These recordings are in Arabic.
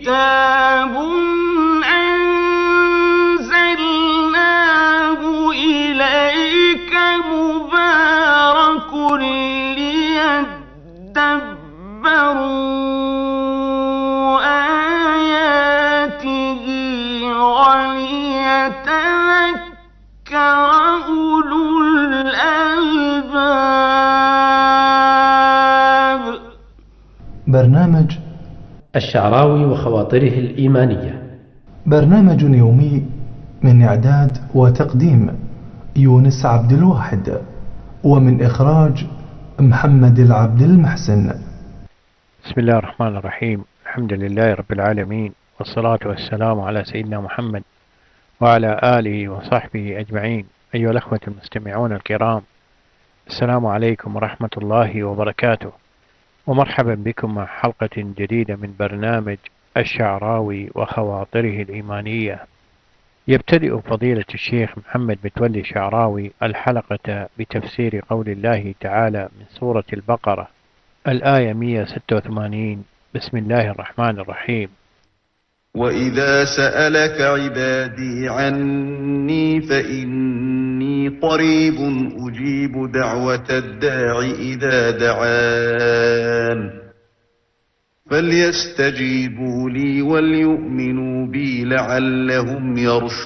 كتاب أنزلناه إليك مبارك ليدبروا آياته وليتذكر أولو الألباب. برنامج الشعراوي وخواطره الإيمانية، برنامج يومي من إعداد وتقديم يونس عبد الواحد، ومن إخراج محمد العبد المحسن. بسم الله الرحمن الرحيم. الحمد لله رب العالمين، والصلاة والسلام على سيدنا محمد وعلى آله وصحبه أجمعين. أيها الأخوة المستمعون الكرام، السلام عليكم ورحمة الله وبركاته، ومرحبا بكم مع حلقة جديدة من برنامج الشعراوي وخواطره الإيمانية. يبتدئ فضيلة الشيخ محمد متولي الشعراوي الحلقة بتفسير قول الله تعالى من سورة البقرة الآية 186. بسم الله الرحمن الرحيم. وإذا سألك عبادي عني فإني قريب أجيب دعوة الداع إذا دعان فليستجيبوا لي وليؤمنوا بي لعلهم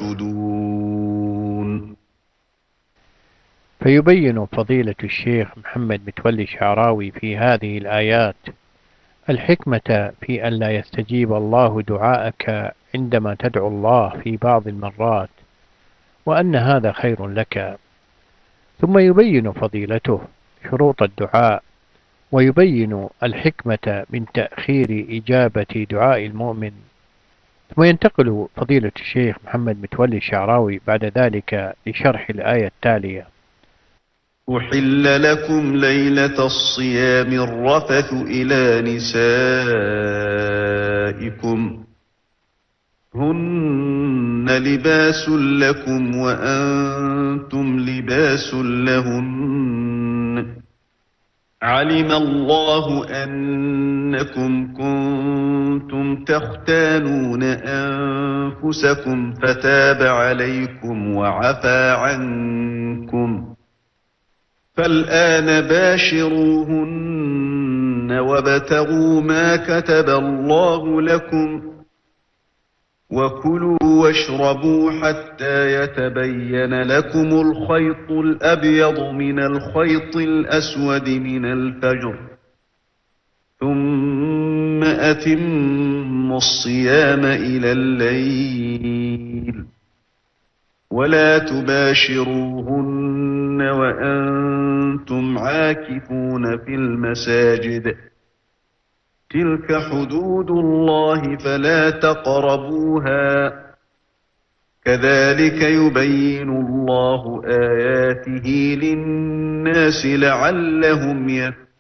يرشدون. فيبين فضيلة الشيخ محمد متولي الشعراوي في هذه الآيات الحكمة في أن لا يستجيب الله دعاءك عندما تدعو الله في بعض المرات، وأن هذا خير لك. ثم يبين فضيلته شروط الدعاء، ويبين الحكمة من تأخير إجابة دعاء المؤمن. ثم ينتقل فضيلة الشيخ محمد متولي الشعراوي بعد ذلك لشرح الآية التالية: أحل لكم ليلة الصيام الرفث إلى نسائكم هن لباس لكم وأنتم لباس لهن علم الله أنكم كنتم تختانون أنفسكم فتاب عليكم وعفى عنكم فالآن باشروهن وابتغوا ما كتب الله لكم وكلوا واشربوا حتى يتبين لكم الخيط الأبيض من الخيط الأسود من الفجر ثم أتموا الصيام إلى الليل ولا تباشروهن وأنتم عاكفون في المساجد تلك حدود الله فلا تقربوها كذلك يبين الله آياته للناس لعلهم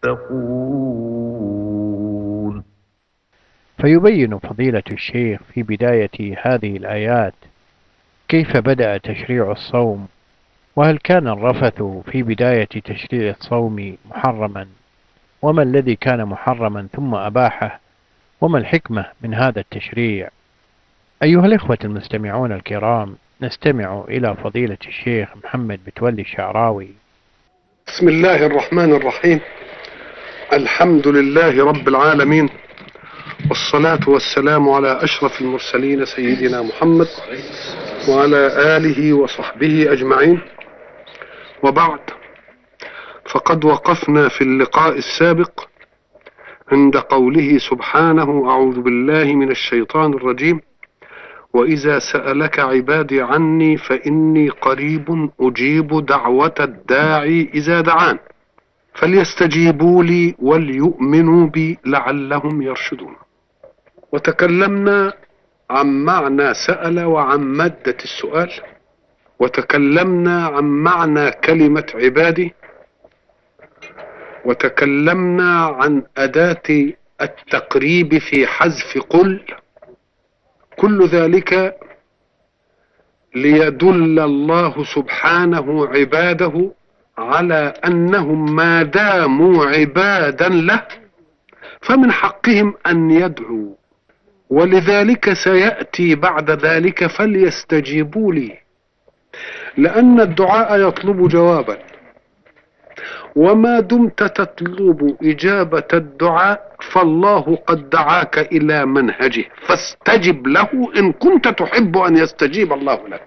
يتقون. فيبين فضيلة الشيخ في بداية هذه الآيات كيف بدأ تشريع الصوم، وهل كان الرفث في بداية تشريع الصوم محرما، وما الذي كان محرما ثم أباحه، وما الحكمة من هذا التشريع. أيها الإخوة المستمعون الكرام، نستمع إلى فضيلة الشيخ محمد متولي الشعراوي. بسم الله الرحمن الرحيم. الحمد لله رب العالمين، والصلاة والسلام على أشرف المرسلين سيدنا محمد وعلى آله وصحبه أجمعين، وبعد، فقد وقفنا في اللقاء السابق عند قوله سبحانه: أعوذ بالله من الشيطان الرجيم: وإذا سألك عبادي عني فإني قريب أجيب دعوة الداعي إذا دعان فليستجيبوا لي وليؤمنوا بي لعلهم يرشدون. وتكلمنا عن معنى سأل وعن مادة السؤال، وتكلمنا عن معنى كلمة عبادي، وتكلمنا عن أداة التقريب في حذف قل. كل ذلك ليدل الله سبحانه عباده على أنهم ما داموا عبادا له فمن حقهم أن يدعوا ولذلك سيأتي بعد ذلك فليستجيبوا لي، لأن الدعاء يطلب جوابا، وما دمت تطلب إجابة الدعاء فالله قد دعاك إلى منهجه، فاستجب له إن كنت تحب أن يستجيب الله لك.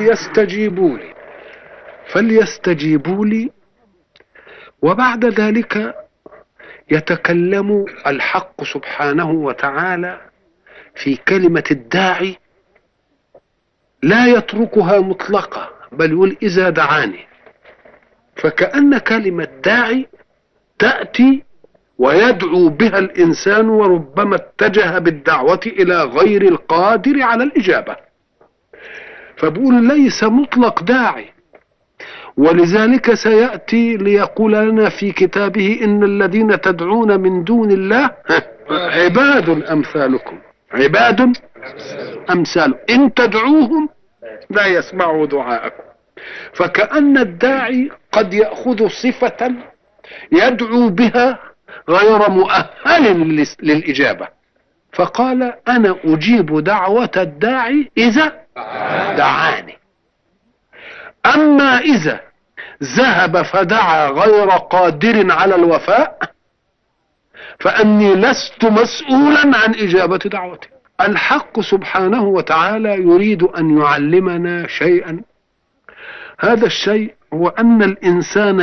فليستجيبوا لي. وبعد ذلك يتكلم الحق سبحانه وتعالى في كلمة الداعي، لا يتركها مطلقة بل يقول إذا دعاني، فكأن كلمة داعي تأتي ويدعو بها الإنسان، وربما اتجه بالدعوة إلى غير القادر على الإجابة، فبقول ليس مطلق داعي. ولذلك سيأتي ليقول لنا في كتابه إن الذين تدعون من دون الله عباد أمثالكم، عباد أمثال إن تدعوهم لا يسمعوا دعاءكم. فكأن الداعي قد يأخذ صفة يدعو بها غير مؤهل للإجابة، فقال أنا أجيب دعوة الداعي إذا دعاني. أما إذا ذهب فدعا غير قادر على الوفاء فأني لست مسؤولا عن إجابة دعوته. الحق سبحانه وتعالى يريد أن يعلمنا شيئا، هذا الشيء هو أن الإنسان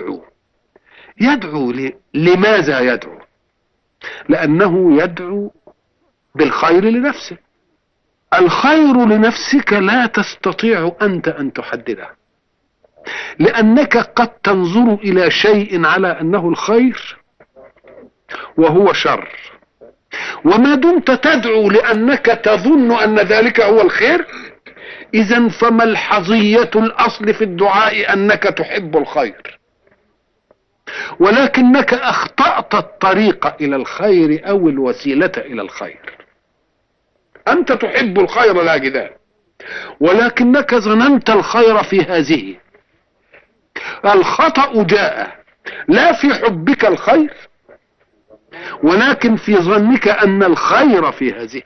يدعو لماذا يدعو؟ لأنه يدعو بالخير لنفسه. الخير لنفسك لا تستطيع أنت أن تحدده، لأنك قد تنظر إلى شيء على أنه الخير وهو شر، وما دمت تدعو لأنك تظن أن ذلك هو الخير، إذن فملحظية الأصل في الدعاء أنك تحب الخير، ولكنك أخطأت الطريق إلى الخير أو الوسيلة إلى الخير. أنت تحب الخير لا جدال، ولكنك ظننت الخير في هذه. الخطأ جاء لا في حبك الخير، ولكن في ظنك أن الخير في هذه.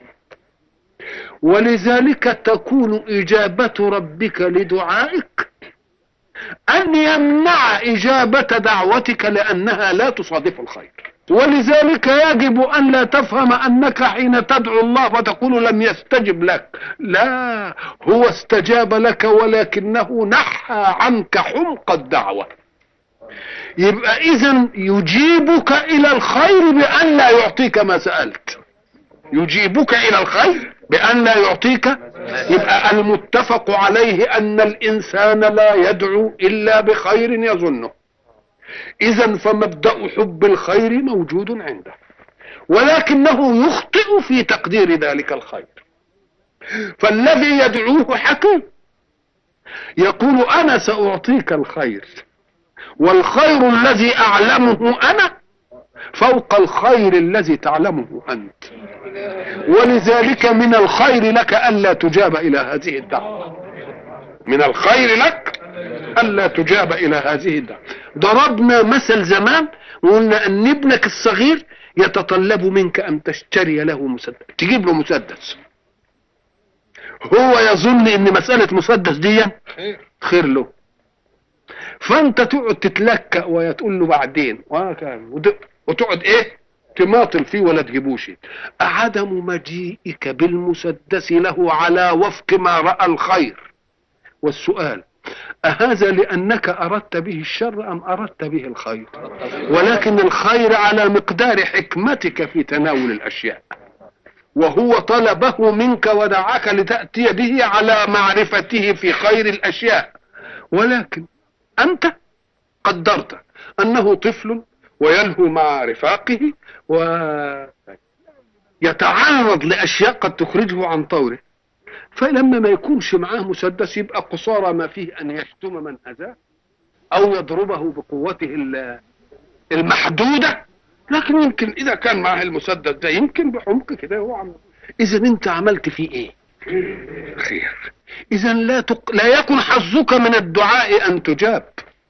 ولذلك تكون إجابة ربك لدعائك أن يمنع إجابة دعوتك لأنها لا تصادف الخير. ولذلك يجب أن لا تفهم أنك حين تدعو الله وتقول لم يستجب لك، لا، هو استجاب لك ولكنه نحى عنك حمق الدعوة. يبقى إذن يجيبك إلى الخير بأن لا يعطيك ما سألت، يجيبك إلى الخير بأن لا يعطيك. يبقى المتفق عليه أن الإنسان لا يدعو إلا بخير يظنه، إذن فمبدأ حب الخير موجود عنده، ولكنه يخطئ في تقدير ذلك الخير. فالذي يدعوه حكيم يقول أنا سأعطيك الخير، والخير الذي أعلمه أنا فوق الخير الذي تعلمه أنت. ولذلك من الخير لك ألا تجاب إلى هذه الدعوة، من الخير لك ألا تجاب إلى هذه الدعوة. ضربنا مثل زمان وقلنا أن ابنك الصغير يتطلب منك أن تشتري له مسدس، تجيب له مسدس، هو يظن أن مسألة مسدس دي خير له، فأنت تقعد تتلكأ وتقول له بعدين وتقعد تماطل فيه ولا تجيبوش. عدم مجيئك بالمسدس له على وفق ما رأى الخير. والسؤال أهذا لأنك أردت به الشر أم أردت به الخير؟ ولكن الخير على مقدار حكمتك في تناول الأشياء، وهو طلبه منك ودعاك لتأتي به على معرفته في خير الأشياء، ولكن أنت قدرت أنه طفل ويلهو مع رفاقه ويتعرض لأشياء قد تخرجه عن طوره، فلما ما يكونش معاه مسدس يبقى قصارى ما فيه أن يشتم من أذاه أو يضربه بقوته المحدودة، لكن يمكن إذا كان معاه المسدس ده يمكن بحمق كده هو عمل. إذا أنت عملت فيه إيه؟ خير. إذا لا يكن حظك من الدعاء أن تجاب،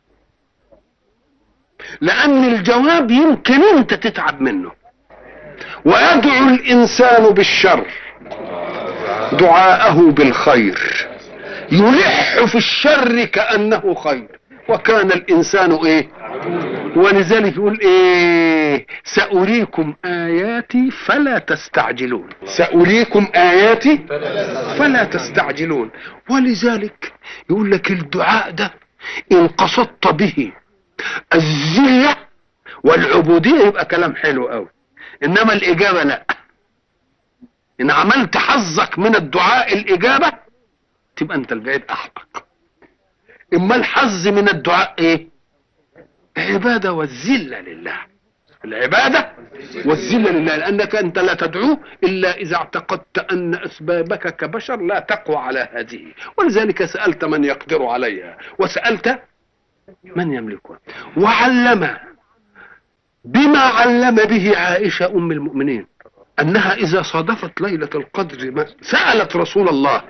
لأن الجواب يمكن أنت تتعب منه. ويدعو الإنسان بالشر دعاءه بالخير، يلح في الشر كأنه خير، وكان الإنسان إيه؟ ولذلك يقول إيه؟ سأريكم آياتي فلا تستعجلون، سأريكم آياتي فلا تستعجلون. ولذلك يقول لك الدعاء ده إن قصدت به الذلة والعبودية يبقى كلام حلو قوي، إنما الإجابة لا. إن عملت حظك من الدعاء الإجابة تبقى أنت البعيد أحمق. إما الحظ من الدعاء إيه؟ عبادة والذلة لله، العبادة والذلة لله، لأنك أنت لا تدعوه إلا إذا اعتقدت أن أسبابك كبشر لا تقوى على هذه، ولذلك سألت من يقدر عليها وسألت من يملكها. وعلم بما علم به عائشة أم المؤمنين أنها إذا صادفت ليلة القدر سألت رسول الله،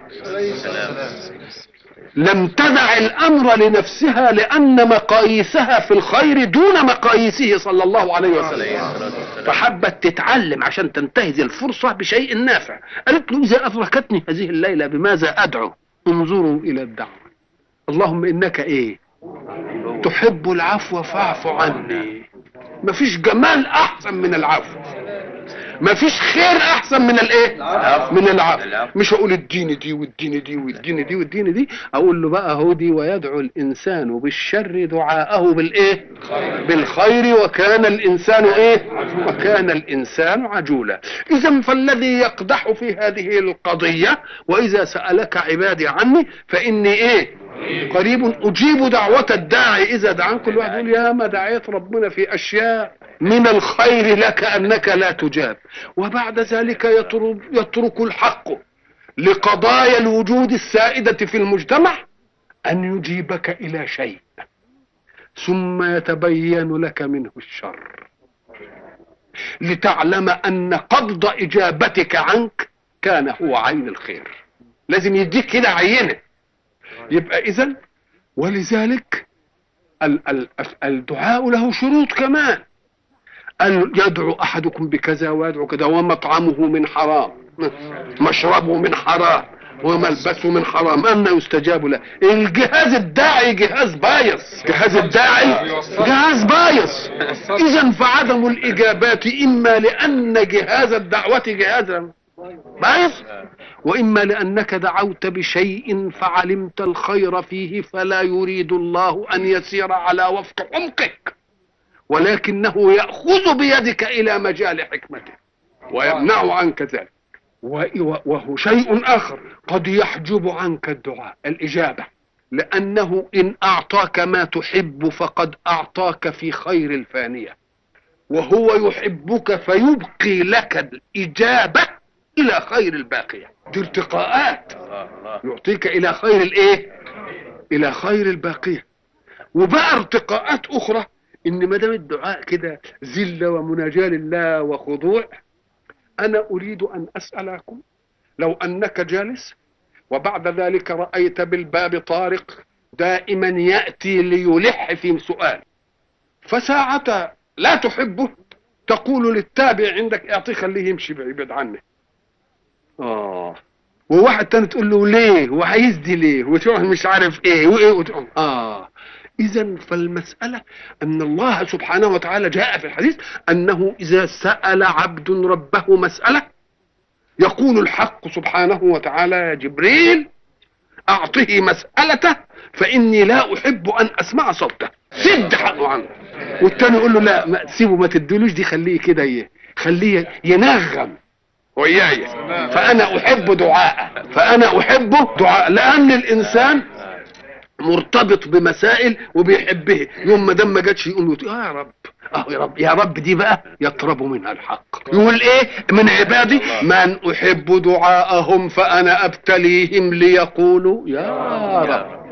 لم تدع الأمر لنفسها لأن مقاييسها في الخير دون مقاييسه صلى الله عليه وسلم، فحبت تتعلم عشان تنتهز الفرصة بشيء نافع. قالت له إذا أدركتني هذه الليلة بماذا أدعو؟ انظروا إلى الدعوة، اللهم إنك إيه؟ تحب العفو فاعف عني. مفيش جمال أحسن من العفو، مفيش خير احسن من الايه؟ من العفو. مش هقول الدين دي والدين دي والدين دي والدين دي، اقول له بقى هودي ويدعو الانسان بالشر دعاءه بالايه؟ بالخير، وكان الانسان ايه؟ وكان الانسان عجولا. اذا فالذي يقدح في هذه القضية واذا سألك عبادي عني فاني ايه؟ قريب اجيب دعوة الداعي اذا دعان. كل واحد يقول يا ما دعيت ربنا في اشياء من الخير لك انك لا تجاب، وبعد ذلك يترك الحق لقضايا الوجود السائدة في المجتمع ان يجيبك الى شيء ثم يتبين لك منه الشر، لتعلم ان قبض اجابتك عنك كان هو عين الخير. لازم يديك كده عينه. يبقى اذن ولذلك الدعاء له شروط كمان. قال يدعو احدكم بكذا ويدعو كذا، ومطعمه من حرام، مشربه من حرام، وملبسه من حرام، أن يستجاب له. الجهاز الداعي جهاز بايظ، جهاز الداعي جهاز بايظ. اذا فعدم الاجابات اما لان جهاز الدعوة جهاز بايظ، واما لانك دعوت بشيء فعلمت الخير فيه فلا يريد الله ان يسير على وفق عمقك، ولكنه يأخذ بيدك الى مجال حكمته ويمنع عنك ذلك. وهو شيء اخر قد يحجب عنك الدعاء الاجابة، لانه ان اعطاك ما تحب فقد اعطاك في خير الفانية، وهو يحبك فيبقي لك الاجابة الى خير الباقية. دي ارتقاءات، يعطيك الى خير الايه؟ الى خير الباقية. وبقى ارتقاءات اخرى ان ما دام الدعاء كده ذله ومناجاه لله وخضوع، انا اريد ان اسالكم لو انك جالس وبعد ذلك رايت بالباب طارق دائما ياتي ليلح في سؤال، فساعة لا تحبه تقول للتابع عندك اعطيه خليه يمشي بعيد عنه. وواحد تاني تقول له ليه وهيزدي ليه وتقول مش عارف ايه وايه وتقول اذا فالمسألة ان الله سبحانه وتعالى جاء في الحديث انه اذا سأل عبد ربه مسألة يقول الحق سبحانه وتعالى يا جبريل اعطه مسألته فاني لا احب ان اسمع صوته، سد حقه عنه. والتاني يقول له لا ما تسيبه ما تدلوش دي، خليه كده خليه ينغم وياي، فانا احب دعاءه، فانا احب دعاء، لان الانسان مرتبط بمسائل وبيحبه. يوم ما دام ما جاتش يقول له يا رب يا رب يا رب، دي بقى يطرب منها الحق. يقول ايه من عبادي من احب دعاءهم فانا ابتليهم ليقولوا يا رب.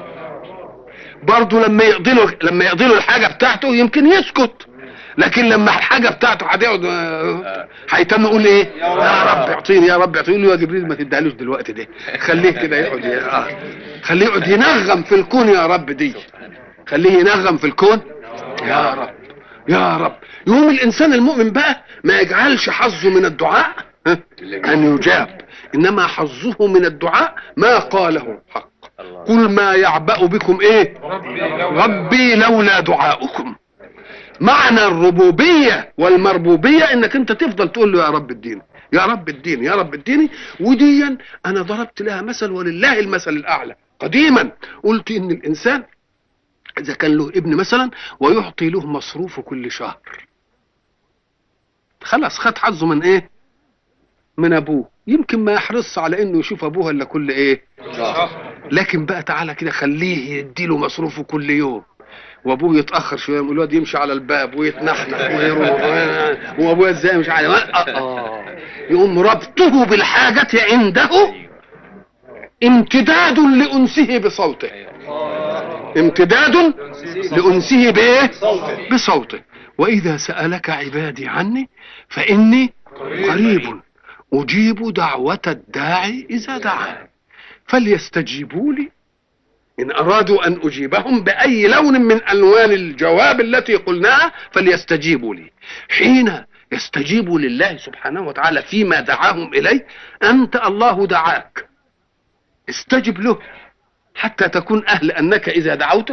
برضه لما يقضي له الحاجه بتاعته يمكن يسكت، لكن لما الحاجه بتاعته هتقعد هيتم يقول ايه يا رب اعطيني يا رب اعطيني. يا جبريل ما تديهالوش دلوقتي دي، خليه كده يقعد خليه يقعد ينغم في الكون يا رب، دي خليه ينغم في الكون يا رب يا رب. يقوم الانسان المؤمن بقى ما يجعلش حظه من الدعاء أن يجاب، إنما حظه من الدعاء ما قاله الحق. قل ما يعبأ بكم إيه ربي لولا دعاؤكم. معنى الربوبية والمربوبية إنك أنت تفضل تقول له يا رب اديني، يا رب اديني، يا رب اديني. وديا أنا ضربت لها مثل ولله المثل الأعلى. قديما قلت إن الإنسان إذا كان له ابن مثلا ويعطي له مصروف كل شهر، خلاص خد حظه من إيه؟ من أبوه. يمكن ما يحرص على إنه يشوف أبوه إلا كل إيه؟ لكن بقى تعالى كده خليه يديله مصروفه كل يوم، وابوه يتاخر شويه، الواد يمشي على الباب ويتنحنح ويروح، وابوه ازاي مش عارف يقوم ربطه بالحاجه عنده امتداد لانسه بصوته، امتداد لانسه بايه؟ بصوته. واذا سالك عبادي عني فاني قريب اجيب دعوه الداعي اذا دعان فليستجيبوا لي إن أرادوا أن أجيبهم بأي لون من ألوان الجواب التي قلناها فليستجيبوا لي. حين يستجيبوا لله سبحانه وتعالى فيما دعاهم إليه، أنت الله دعاك، استجب له حتى تكون أهل أنك إذا دعوته،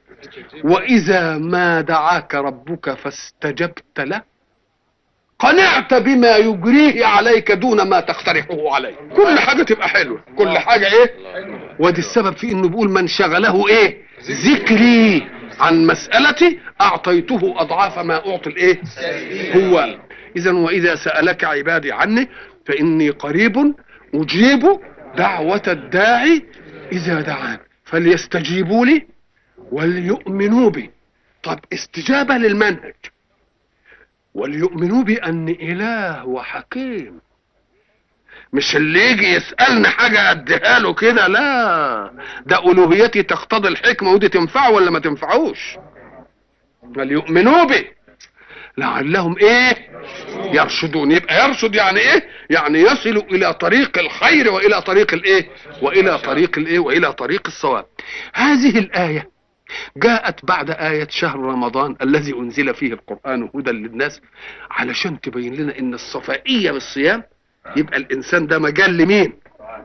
وإذا ما دعاك ربك فاستجبت له قنعت بما يجريه عليك دون ما تقترحه عليه. كل حاجة تبقى حلوة، كل حاجة ايه. ودي السبب في انه بيقول من شغله ايه ذكري عن مسألتي اعطيته اضعاف ما اعطي الايه هو. اذا واذا سألك عبادي عني فاني قريب اجيب دعوة الداعي اذا دعان فليستجيبوا لي وليؤمنوا بي. طب استجابة للمنهج، وليؤمنوا بأن إله وحكيم، مش اللي يجي يسألني حاجة أديها له كده، لا، ده ألوهيتي تقتضي الحكمة، ودي تنفعه ولا ما تنفعوش. وليؤمنوا به لعلهم ايه يرشدون. يبقى يرشد يعني ايه؟ يعني يصل الى طريق الخير والى طريق الايه والى طريق الايه والى طريق الصواب. هذه الآية جاءت بعد آية شهر رمضان الذي أنزل فيه القرآن هدى للناس، علشان تبين لنا إن الصفائية بالصيام يبقى الإنسان ده مجال لمين؟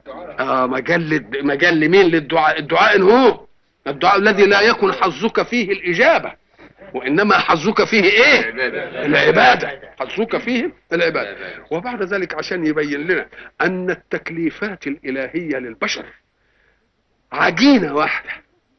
مجال لمين؟ للدعاء. الدعاء هو الدعاء الذي لا يكون حظك فيه الإجابة، وإنما حظك فيه إيه؟ العبادة. حظك فيه العبادة. وبعد ذلك عشان يبين لنا أن التكليفات الإلهية للبشر عجينة واحدة،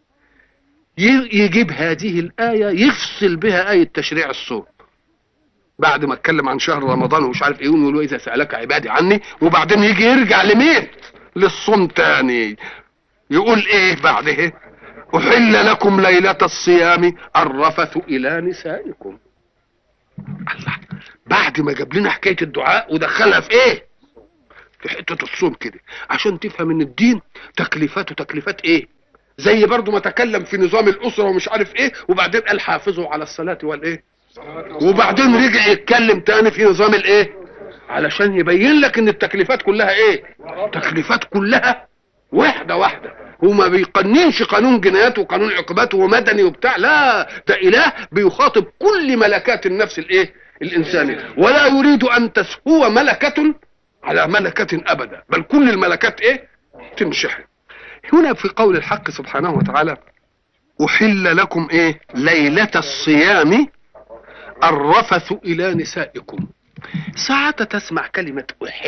يجيب هذه الآية يفصل بها آية تشريع الصوم بعد ما اتكلم عن شهر رمضان ومش عارف ايه، يقول إذا سألك عبادي عني، وبعدين يجي يرجع لمين؟ للصوم تاني. يقول ايه بعده؟ أحل لكم ليلة الصيام الرفث إلى نسائكم. الله، بعد ما جاب لنا حكاية الدعاء ودخلها في ايه؟ في حتة الصوم كده، عشان تفهم ان الدين تكليفاته تكليفات ايه؟ زي برضو ما تكلم في نظام الأسرة ومش عارف ايه، وبعدين قال حافظوا على الصلاة والايه، وبعدين رجع يتكلم تاني في نظام الايه، علشان يبين لك ان التكليفات كلها ايه؟ تكليفات كلها واحدة واحدة. هو ما بيقننش قانون جنايات وقانون عقوبات ومدني وبتاع، لا، ده إله بيخاطب كل ملكات النفس الايه الإنسانية، ولا يريد أن تسهو ملكة على ملكة أبدا، بل كل الملكات ايه تنشحن. هنا في قول الحق سبحانه وتعالى أحل لكم ايه ليلة الصيام الرفث إلى نسائكم. ساعة تسمع كلمة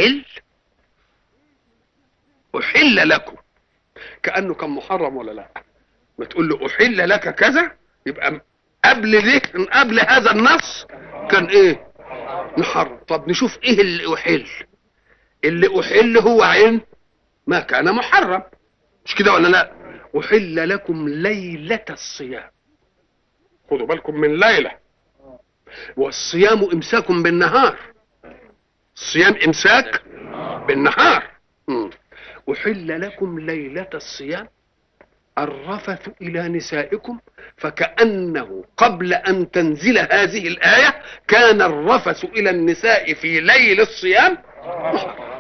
أحل لكم كأنه كان محرم ولا لا؟ ما تقول له أحل لك كذا، يبقى قبل هذا النص كان ايه محرم. طب نشوف ايه اللي أحل. اللي أحل هو عين ما كان محرم، مش كده ولا لا؟ أحل لكم ليلة الصيام. خدوا بالكم من ليلة، والصيام إمساك بالنهار، الصيام إمساك بالنهار. أحل لكم ليلة الصيام الرفث إلى نسائكم، فكأنه قبل أن تنزل هذه الآية كان الرفث إلى النساء في ليل الصيام محرم.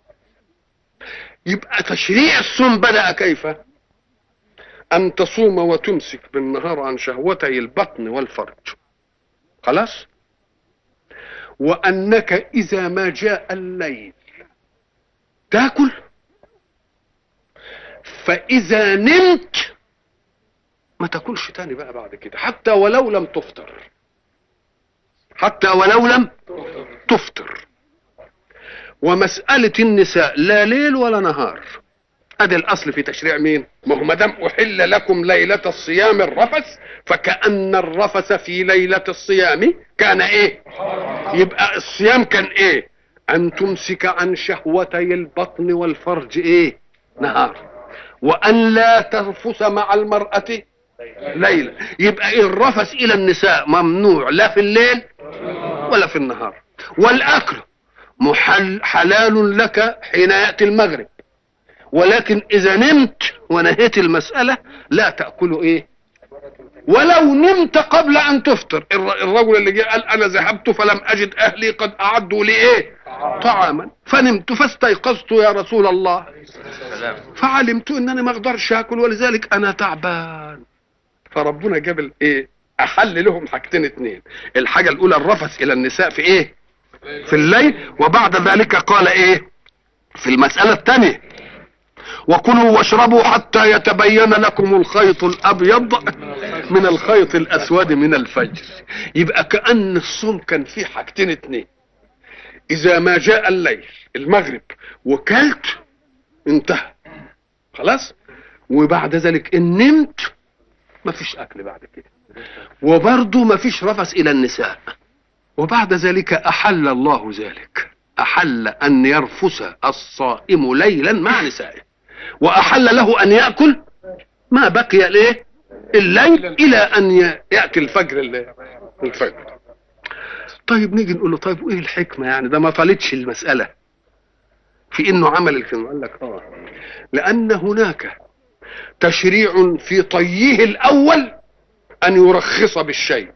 يبقى تشريع الصوم بدأ كيف؟ أن تصوم وتمسك بالنهار عن شهوتي البطن والفرج، خلاص، وأنك إذا ما جاء الليل تاكل، فإذا نمت ما تاكلش تاني بقى بعد كده، حتى ولو لم تفطر، حتى ولو لم تفطر. ومسألة النساء لا ليل ولا نهار، ادي الاصل في تشريع مين؟ ما هو ما دام احل لكم ليلة الصيام الرفث، فكأن الرفث في ليلة الصيام كان ايه؟ يبقى الصيام كان ايه؟ ان تمسك عن شهوتي البطن والفرج ايه؟ نهار، وان لا ترفث مع المرأة ليلة. يبقى إيه الرفث الى النساء ممنوع لا في الليل ولا في النهار. والاكل حلال لك حين يأتي المغرب، ولكن اذا نمت ونهيت المسألة لا تأكل ايه؟ ولو نمت قبل ان تفطر. الرجل اللي جاء قال انا ذهبت فلم اجد اهلي قد اعدوا لي ايه؟ طعاما، فنمت فاستيقظت يا رسول الله فعلمت انني ما اقدرش اكل ولذلك انا تعبان. فربنا جاب الايه؟ احل لهم حاجتين اتنين. الحاجة الاولى الرفث الى النساء في ايه؟ في الليل. وبعد ذلك قال ايه في المسألة الثانية؟ وكلوا واشربوا حتى يتبين لكم الخيط الابيض من الخيط الاسود من الفجر. يبقى كأن الصوم كان فيه حاجتين اتنين. اذا ما جاء الليل المغرب وكلت انتهى خلاص، وبعد ذلك ان نمت ما فيش اكل بعد كده، وبرضه ما فيش رفث الى النساء. وبعد ذلك احل الله ذلك، احل ان يرفث الصائم ليلا مع نسائه، واحل له ان يأكل ما بقي ليه الليل الى ان يأتي الفجر. طيب نيجي نقول له طيب وايه الحكمة يعني؟ ده ما طالتش المسألة في انه عمل الكلمة. قال لك لان هناك تشريع في طيه الاول ان يرخص بالشيء،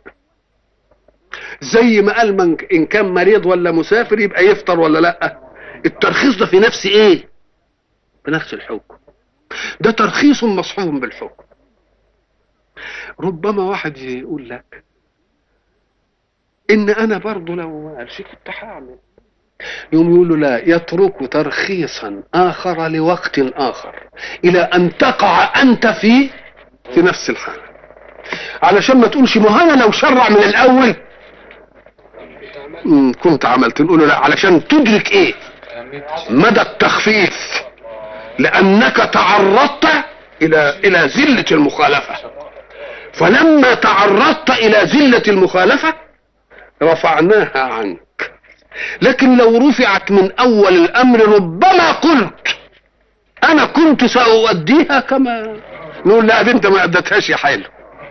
زي ما قال من ان كان مريض ولا مسافر يبقى يفطر ولا لا. الترخيص ده في نفس ايه؟ بنفس الحكم. ده ترخيص مصحوب بالحكم. ربما واحد يقول لك ان انا برضو لو قالش كنت هعمل، يوم يقول له لا، يترك ترخيصا اخر لوقت اخر الى ان تقع انت في نفس الحال، علشان ما تقولش ما انا لو شرع من الاول كنت عملت. نقول له لا، علشان تدرك ايه مدى التخفيف، لانك تعرضت الى زلة المخالفة. فلما تعرضت الى زلة المخالفة رفعناها عنك. لكن لو رفعت من اول الامر ربما قلت انا كنت سأؤديها كما. نقول لا انت ما ادتهاش يا حلو.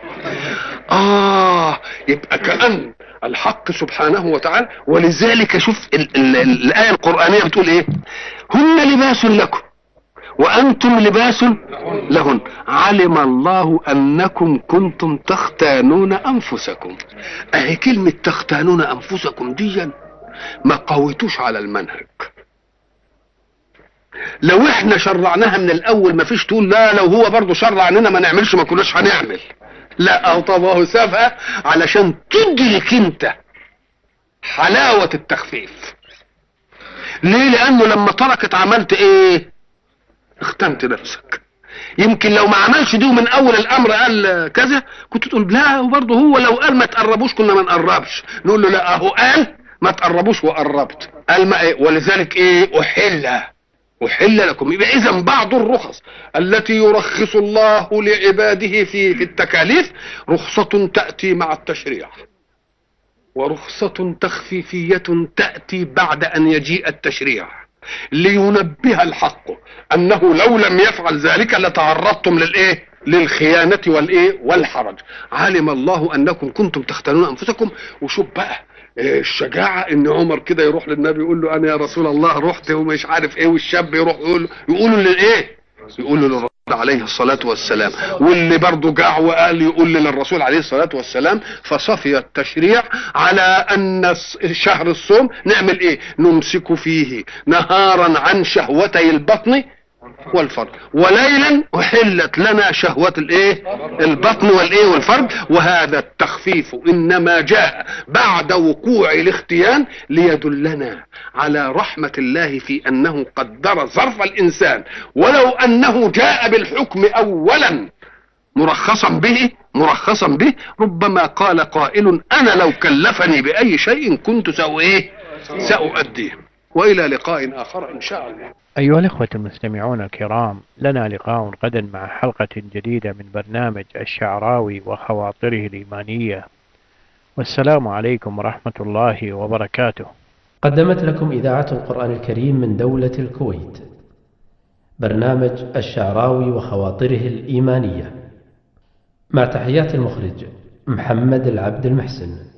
يبقى كأن الحق سبحانه وتعالى. ولذلك شوف الآية القرآنية بتقول ايه؟ هن لباس لكم وأنتم لباس لهن علم الله أنكم كنتم تختانون أنفسكم. أهي كلمة تختانون أنفسكم دي ما قويتوش على المنهج. لو احنا شرعناها من الأول ما فيش تقول لا لو هو برضو شرع عننا ما نعملش ما كناش هنعمل. لا، طبعا سابها علشان تدرك انت حلاوة التخفيف. ليه؟ لأنه لما تركت عملت ايه؟ اختمت نفسك. يمكن لو ما عملش دي من اول الامر قال كذا كنت تقول لا، وبرضه هو لو قال ما تقربوش كنا ما نقربش. نقول له لا، اهو قال ما تقربوش وقربت. قال ما ايه؟ ولذلك ايه؟ احل لكم. يبقى اذا بعض الرخص التي يرخص الله لعباده في التكاليف رخصة تأتي مع التشريع، ورخصة تخفيفية تأتي بعد ان يجيء التشريع، لينبه الحق انه لو لم يفعل ذلك لتعرضتم للايه؟ للخيانة والايه؟ والحرج. علم الله انكم كنتم تختانون انفسكم. وشوف بقى الشجاعة ان عمر كده يروح للنبي يقول له انا يا رسول الله رحت ومش عارف ايه، والشاب يروح يقولوا للايه؟ يقولوا للرسول عليه الصلاة والسلام. واللي برضه جاع وقال يقول للرسول عليه الصلاة والسلام. فصفي التشريع على ان شهر الصوم نعمل ايه؟ نمسك فيه نهارا عن شهوتي البطن والفرج. وليلا أحلت لنا شهوة البطن والفرج. وهذا التخفيف إنما جاء بعد وقوع الاختيان ليدلنا على رحمة الله في أنه قدر ظرف الإنسان، ولو أنه جاء بالحكم أولا مرخصا به ربما قال قائل أنا لو كلفني بأي شيء كنت سأؤديه. وإلى لقاء آخر إن شاء الله. أيها الإخوة المستمعون الكرام، لنا لقاء غدا مع حلقة جديدة من برنامج الشعراوي وخواطره الإيمانية، والسلام عليكم ورحمة الله وبركاته. قدمت لكم إذاعة القرآن الكريم من دولة الكويت برنامج الشعراوي وخواطره الإيمانية، مع تحيات المخرج محمد العبد المحسن.